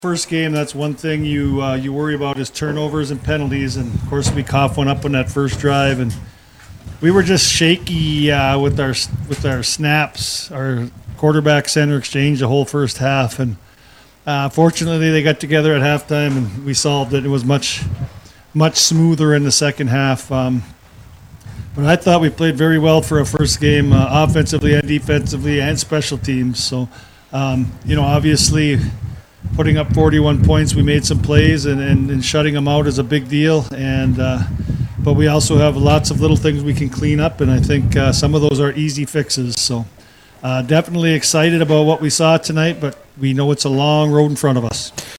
First game, that's one thing you worry about is turnovers and penalties, and of course we coughed one up on that first drive, and we were just shaky with our snaps. Our quarterback center exchange the whole first half, and fortunately they got together at halftime and we solved it. It was much smoother in the second half. But I thought we played very well for a first game, offensively and defensively and special teams. So, obviously putting up 41 points, we made some plays, and shutting them out is a big deal. But we also have lots of little things we can clean up, and I think some of those are easy fixes. So definitely excited about what we saw tonight, but we know it's a long road in front of us.